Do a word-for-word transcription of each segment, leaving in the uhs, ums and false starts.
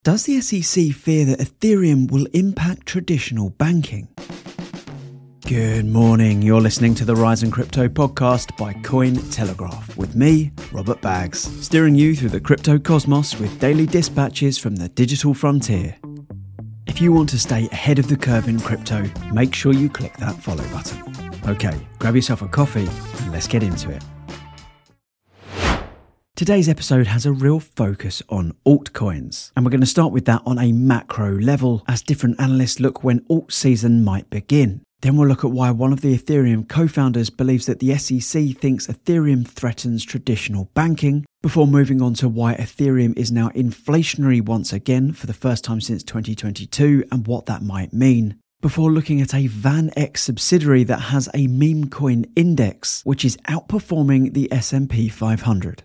Does the S E C fear that Ethereum will impact traditional banking? Good morning, you're listening to the Rise in Crypto podcast by Cointelegraph with me, Robert Baggs, steering you through the crypto cosmos with daily dispatches from the digital frontier. If you want to stay ahead of the curve in crypto, make sure you click that follow button. Okay, grab yourself a coffee and let's get into it. Today's episode has a real focus on altcoins, and we're going to start with that on a macro level as different analysts look when alt season might begin. Then we'll look at why one of the Ethereum co-founders believes that the S E C thinks Ethereum threatens traditional banking, before moving on to why Ethereum is now inflationary once again for the first time since twenty twenty-two and what that might mean. Before looking at a VanEck subsidiary that has a meme coin index, which is outperforming the S and P five hundred.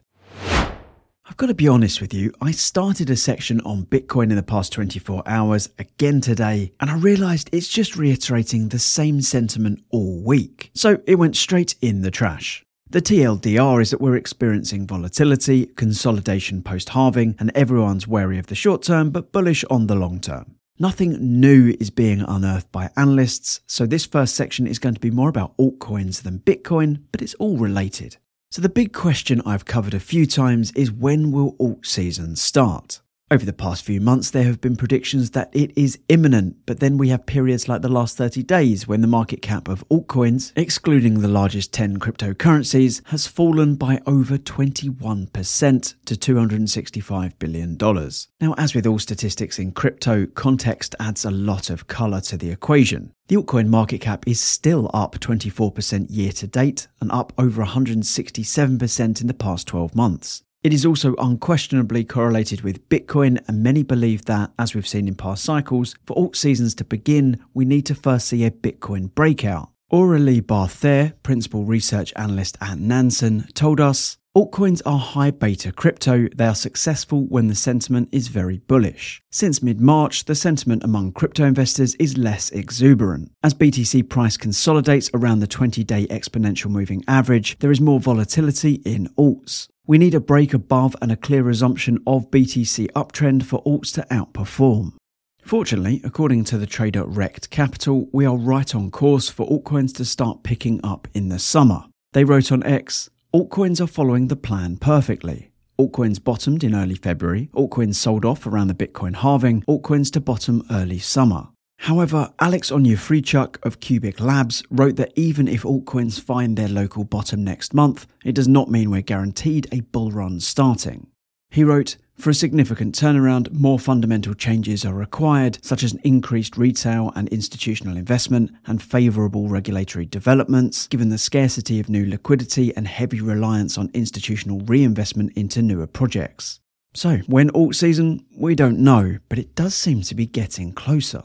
I've got to be honest with you, I started a section on Bitcoin in the past twenty-four hours, again today, and I realised it's just reiterating the same sentiment all week. So it went straight in the trash. The T L D R is that we're experiencing volatility, consolidation post-halving, and everyone's wary of the short term but bullish on the long term. Nothing new is being unearthed by analysts, so this first section is going to be more about altcoins than Bitcoin, but it's all related. So the big question I've covered a few times is, when will alt season start? Over the past few months, there have been predictions that it is imminent, but then we have periods like the last thirty days when the market cap of altcoins, excluding the largest ten cryptocurrencies, has fallen by over twenty-one percent to two hundred sixty-five billion dollars. Now, as with all statistics in crypto, context adds a lot of colour to the equation. The altcoin market cap is still up twenty-four percent year to date and up over one hundred sixty-seven percent in the past twelve months. It is also unquestionably correlated with Bitcoin, and many believe that, as we've seen in past cycles, for alt seasons to begin, we need to first see a Bitcoin breakout. Aurélie Barthet, principal research analyst at Nansen, told us, altcoins are high beta crypto. They are successful when the sentiment is very bullish. Since mid-March, the sentiment among crypto investors is less exuberant. As B T C price consolidates around the twenty-day exponential moving average, there is more volatility in alts. We need a break above and a clear resumption of B T C uptrend for alts to outperform. Fortunately, according to the trader Rekt Capital, we are right on course for altcoins to start picking up in the summer. They wrote on X, altcoins are following the plan perfectly. Altcoins bottomed in early February, altcoins sold off around the Bitcoin halving, altcoins to bottom early summer. However, Alex Onyefrichuk of Cubic Labs wrote that even if altcoins find their local bottom next month, it does not mean we're guaranteed a bull run starting. He wrote, for a significant turnaround, more fundamental changes are required, such as an increased retail and institutional investment and favourable regulatory developments, given the scarcity of new liquidity and heavy reliance on institutional reinvestment into newer projects. So, when alt season? We don't know, but it does seem to be getting closer.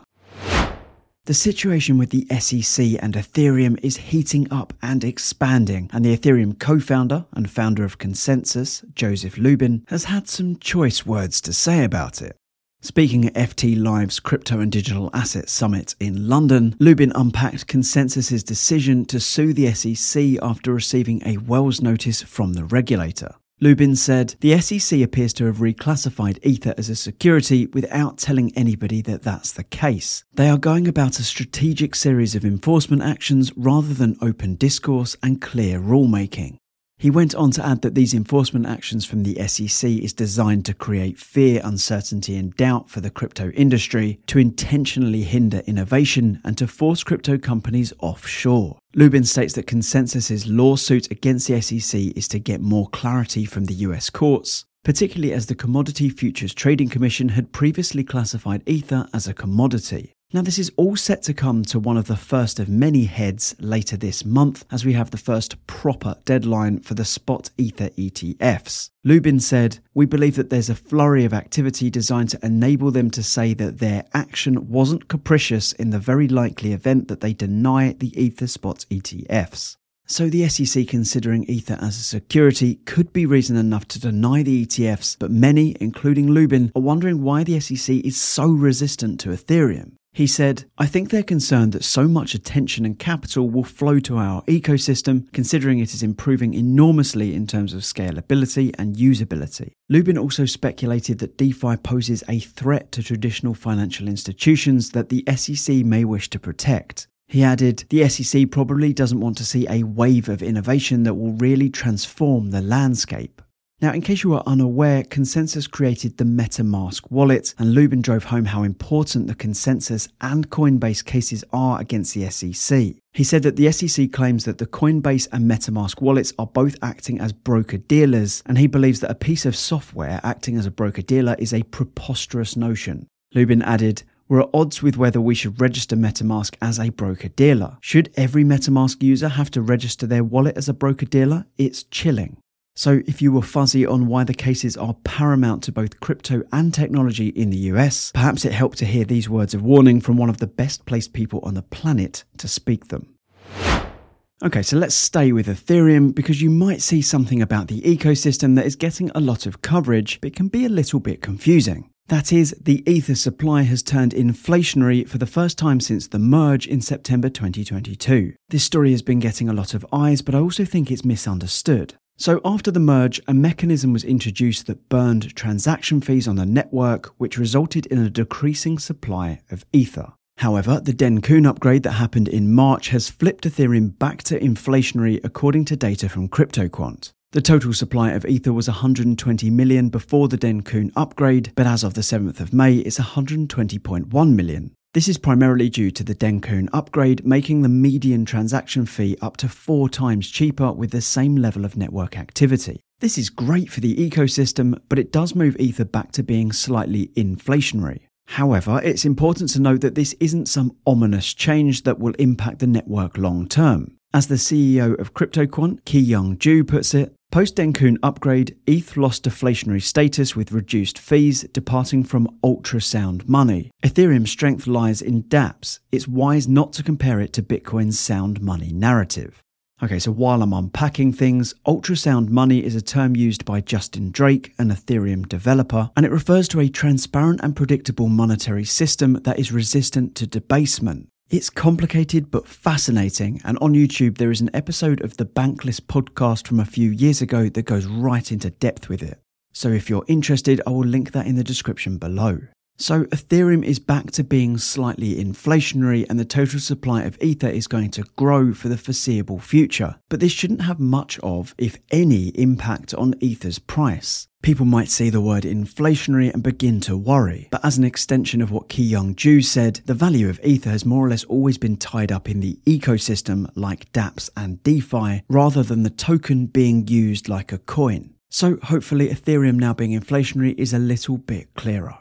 The situation with the S E C and Ethereum is heating up and expanding, and the Ethereum co-founder and founder of ConsenSys, Joseph Lubin, has had some choice words to say about it. Speaking at F T Live's Crypto and Digital Assets Summit in London, Lubin unpacked ConsenSys' decision to sue the S E C after receiving a Wells notice from the regulator. Lubin said, the S E C appears to have reclassified Ether as a security without telling anybody that that's the case. They are going about a strategic series of enforcement actions rather than open discourse and clear rulemaking. He went on to add that these enforcement actions from the S E C is designed to create fear, uncertainty and doubt for the crypto industry, to intentionally hinder innovation and to force crypto companies offshore. Lubin states that ConsenSys' lawsuit against the S E C is to get more clarity from the U S courts, particularly as the Commodity Futures Trading Commission had previously classified Ether as a commodity. Now, this is all set to come to one of the first of many heads later this month, as we have the first proper deadline for the spot Ether E T Fs. Lubin said, we believe that there's a flurry of activity designed to enable them to say that their action wasn't capricious in the very likely event that they deny the Ether spot E T Fs. So the S E C considering Ether as a security could be reason enough to deny the E T Fs, but many, including Lubin, are wondering why the S E C is so resistant to Ethereum. He said, "I think they're concerned that so much attention and capital will flow to our ecosystem, considering it is improving enormously in terms of scalability and usability." Lubin also speculated that DeFi poses a threat to traditional financial institutions that the S E C may wish to protect. He added, "The S E C probably doesn't want to see a wave of innovation that will really transform the landscape." Now, in case you are unaware, ConsenSys created the MetaMask wallet, and Lubin drove home how important the ConsenSys and Coinbase cases are against the S E C. He said that the S E C claims that the Coinbase and MetaMask wallets are both acting as broker-dealers, and he believes that a piece of software acting as a broker-dealer is a preposterous notion. Lubin added, "We're at odds with whether we should register MetaMask as a broker-dealer. Should every MetaMask user have to register their wallet as a broker-dealer? It's chilling." So if you were fuzzy on why the cases are paramount to both crypto and technology in the U S, perhaps it helped to hear these words of warning from one of the best placed people on the planet to speak them. Okay, so let's stay with Ethereum, because you might see something about the ecosystem that is getting a lot of coverage, but can be a little bit confusing. That is, the Ether supply has turned inflationary for the first time since the merge in September twenty twenty-two. This story has been getting a lot of eyes, but I also think it's misunderstood. So after the merge, a mechanism was introduced that burned transaction fees on the network, which resulted in a decreasing supply of Ether. However, the Dencun upgrade that happened in March has flipped Ethereum back to inflationary according to data from CryptoQuant. The total supply of Ether was one hundred twenty million before the Dencun upgrade, but as of the seventh of May, it's one hundred twenty point one million. This is primarily due to the Dencun upgrade, making the median transaction fee up to four times cheaper with the same level of network activity. This is great for the ecosystem, but it does move Ether back to being slightly inflationary. However, it's important to note that this isn't some ominous change that will impact the network long term. As the C E O of CryptoQuant, Ki-Young Ju, puts it, post-Dencun upgrade, E T H lost deflationary status with reduced fees, departing from ultrasound money. Ethereum's strength lies in dApps. It's wise not to compare it to Bitcoin's sound money narrative. Okay, so while I'm unpacking things, ultrasound money is a term used by Justin Drake, an Ethereum developer, and it refers to a transparent and predictable monetary system that is resistant to debasement. It's complicated but fascinating, and on YouTube there is an episode of the Bankless podcast from a few years ago that goes right into depth with it. So if you're interested, I will link that in the description below. So Ethereum is back to being slightly inflationary, and the total supply of Ether is going to grow for the foreseeable future. But this shouldn't have much of, if any, impact on Ether's price. People might see the word inflationary and begin to worry, but as an extension of what Ki-Young Ju said, the value of Ether has more or less always been tied up in the ecosystem like dApps and DeFi, rather than the token being used like a coin. So hopefully Ethereum now being inflationary is a little bit clearer.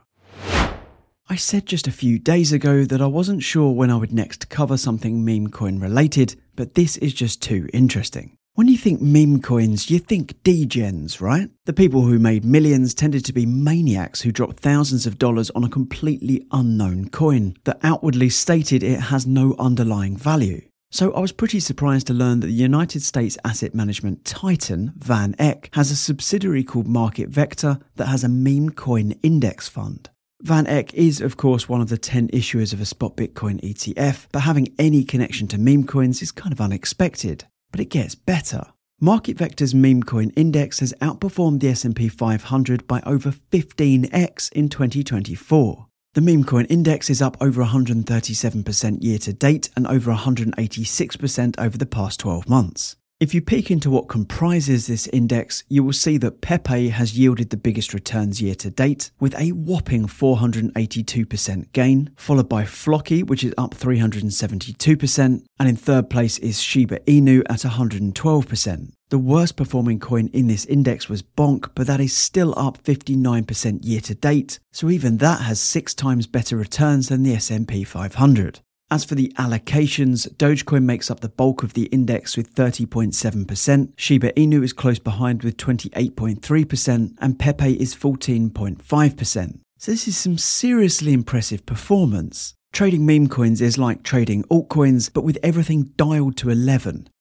I said just a few days ago that I wasn't sure when I would next cover something meme coin related, but this is just too interesting. When you think meme coins, you think degens, right? The people who made millions tended to be maniacs who dropped thousands of dollars on a completely unknown coin that outwardly stated it has no underlying value. So I was pretty surprised to learn that the United States asset management titan, Van Eck, has a subsidiary called Market Vector that has a meme coin index fund. Van Eck is, of course, one of the ten issuers of a spot Bitcoin E T F, but having any connection to meme coins is kind of unexpected. But it gets better. Market Vector's meme coin index has outperformed the S and P five hundred by over fifteen x in twenty twenty-four. The meme coin index is up over one hundred thirty-seven percent year to date and over one hundred eighty-six percent over the past twelve months. If you peek into what comprises this index, you will see that Pepe has yielded the biggest returns year to date, with a whopping four hundred eighty-two percent gain, followed by Flocky, which is up three hundred seventy-two percent, and in third place is Shiba Inu at one hundred twelve percent. The worst performing coin in this index was Bonk, but that is still up fifty-nine percent year to date, so even that has six times better returns than the S and P five hundred. As for the allocations, Dogecoin makes up the bulk of the index with thirty point seven percent, Shiba Inu is close behind with twenty-eight point three percent, and Pepe is fourteen point five percent. So this is some seriously impressive performance. Trading meme coins is like trading altcoins, but with everything dialed to eleven.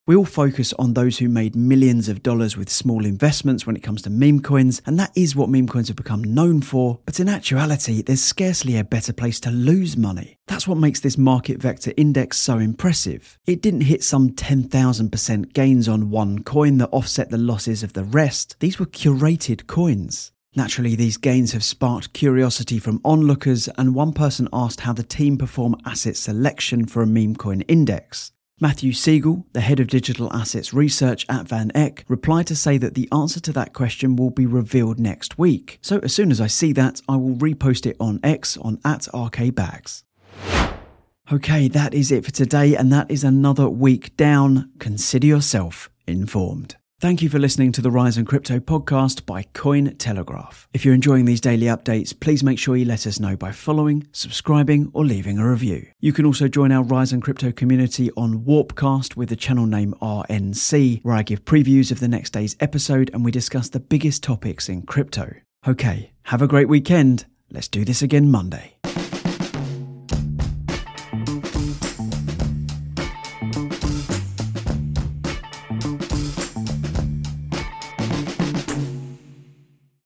We all focus on those who made millions of dollars with small investments when it comes to meme coins, and that is what meme coins have become known for. But in actuality, there's scarcely a better place to lose money. That's what makes this Market Vector Index so impressive. It didn't hit some ten thousand percent gains on one coin that offset the losses of the rest. These were curated coins. Naturally, these gains have sparked curiosity from onlookers, and one person asked how the team perform asset selection for a meme coin index. Matthew Siegel, the head of digital assets research at Van Eck, replied to say that the answer to that question will be revealed next week. So as soon as I see that, I will repost it on X on at R K Bags. Okay, that is it for today, and that is another week down. Consider yourself informed. Thank you for listening to the Rise in Crypto podcast by Cointelegraph. If you're enjoying these daily updates, please make sure you let us know by following, subscribing, or leaving a review. You can also join our Rise in Crypto community on Warpcast with the channel name R N C, where I give previews of the next day's episode and we discuss the biggest topics in crypto. Okay, have a great weekend. Let's do this again Monday.